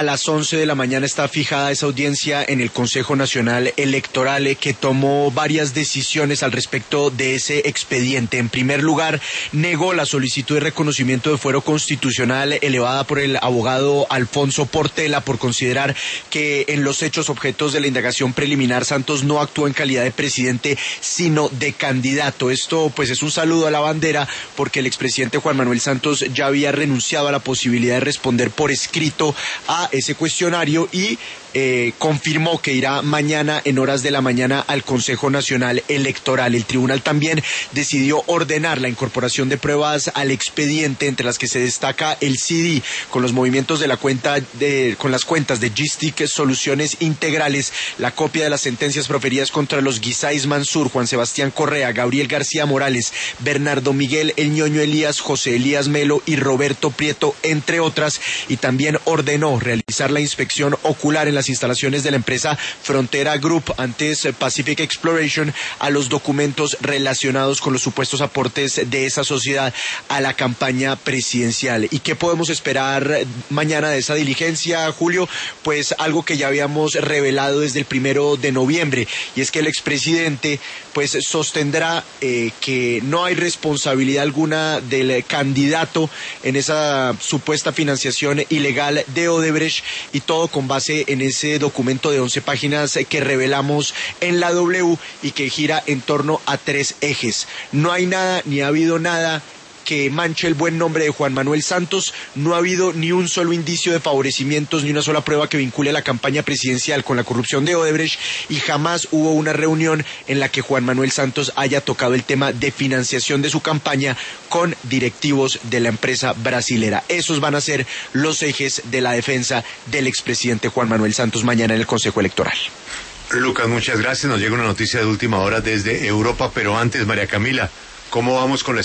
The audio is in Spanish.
las 11 de la mañana está fijada esa audiencia en el Consejo Nacional Electoral que tomó varias decisiones al respecto de ese expediente. En primer lugar, negó la solicitud de reconocimiento de fuero constitucional elevada por el abogado Alfonso Portela por considerar que en los hechos objetos de la indagación preliminar Santos no actuó en calidad de presidente sino de candidato. Esto pues es un saludo a la bandera porque el expresidente Juan Manuel Santos ya había renunciado a la posibilidad de responder por escrito a ese cuestionario y confirmó que irá mañana en horas de la mañana al Consejo Nacional Electoral. El tribunal también decidió ordenar la incorporación de pruebas al expediente, entre las que se destaca el CD con los movimientos de la cuenta con las cuentas de G-Stick Soluciones Integrales, la copia de las sentencias proferidas contra los Guisáis Mansur, Juan Sebastián Correa, Gabriel García Morales, Bernardo Miguel El Ñoño Elías, José Elías Melo y Roberto Prieto, entre otras, y también ordenó realizar la inspección ocular en las instalaciones de la empresa Frontera Group, antes Pacific Exploration, a los documentos relacionados con los supuestos aportes de esa sociedad a la campaña presidencial. ¿Y qué podemos esperar mañana de esa diligencia, Julio? Pues algo que ya habíamos revelado desde el 1 de noviembre, y es que el expresidente pues sostendrá que no hay responsabilidad alguna del candidato en esa supuesta financiación ilegal de Odebrecht, y todo con base en ese documento de 11 páginas que revelamos en la W y que gira en torno a 3 ejes. No hay nada, ni ha habido nada que manche el buen nombre de Juan Manuel Santos. No ha habido ni un solo indicio de favorecimientos, ni una sola prueba que vincule a la campaña presidencial con la corrupción de Odebrecht, y jamás hubo una reunión en la que Juan Manuel Santos haya tocado el tema de financiación de su campaña con directivos de la empresa brasilera. Esos van a ser los ejes de la defensa del expresidente Juan Manuel Santos mañana en el Consejo Electoral. Lucas, muchas gracias. Nos llega una noticia de última hora desde Europa, pero antes, María Camila, ¿cómo vamos con la